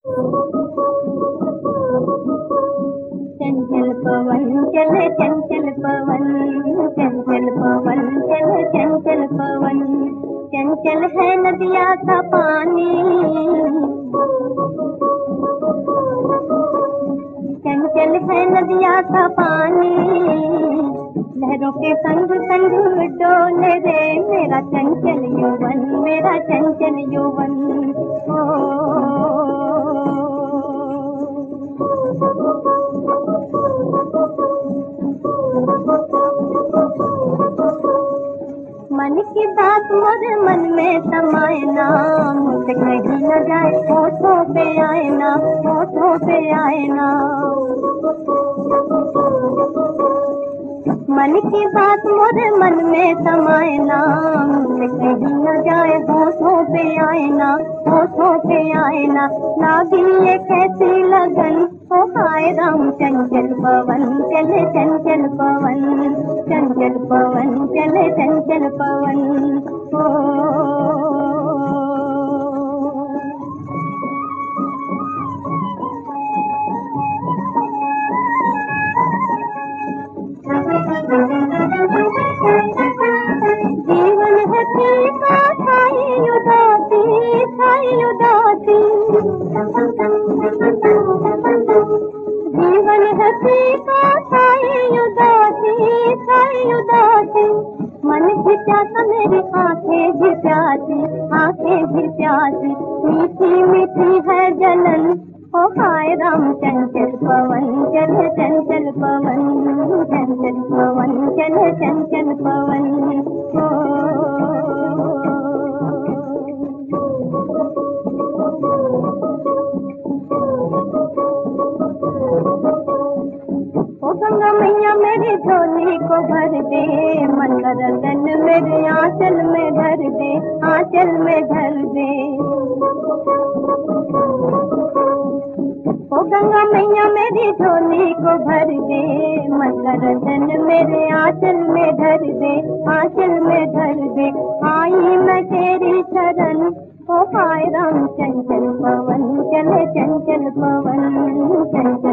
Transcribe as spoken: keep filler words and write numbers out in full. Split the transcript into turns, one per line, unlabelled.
चंचल पवन चले चंचल पवन, चंचल पवन चले चंचल पवन। चंचल है नदिया का पानी, चंचल है नदिया का पानी। लहरों के संग संग डोले रे मेरा चंचल यौवन, मेरा चंचल यौवन। मन की बात मोरे मन में समाए ना, मुझसे कहीं न जाए होठों पे आए ना, होठों पे आए ना। मन की बात मोरे मन में समाए ना, मुझसे कहीं न जाए होठों पे आए ना, होठों पे आए ना। लागी ये कैसी लगन ओ हाय राम, चंचल पवन चले चंचल पवन, चंचल पवन चले चंचल पवन। ओ जीवन है फीका छाई उदासी, छाई उदासी। जीवन है फीका छाई उदासी, छाई उदासी। मन भी प्यासा मेरी आंखें भी प्यासी, आंखें भी प्यासी। मीठी मीठी है जलन ओ हाय राम, चंचल पवन चले चंचल पवन, चंचल पवन चले चंचल पवन। ओ गंगा मैया मेरी झोली को भर दे, मनोरंजन मेरे आंचल में धर दे, आंचल में धर दे। ओ गंगा मैया मेरी झोली को भर दे, मनोरंजन मेरे आंचल में धर दे, आंचल में धर दे। आई मैं तेरी शरण ओ हाय राम, चंचल पवन चले चंचल पवन, चंचल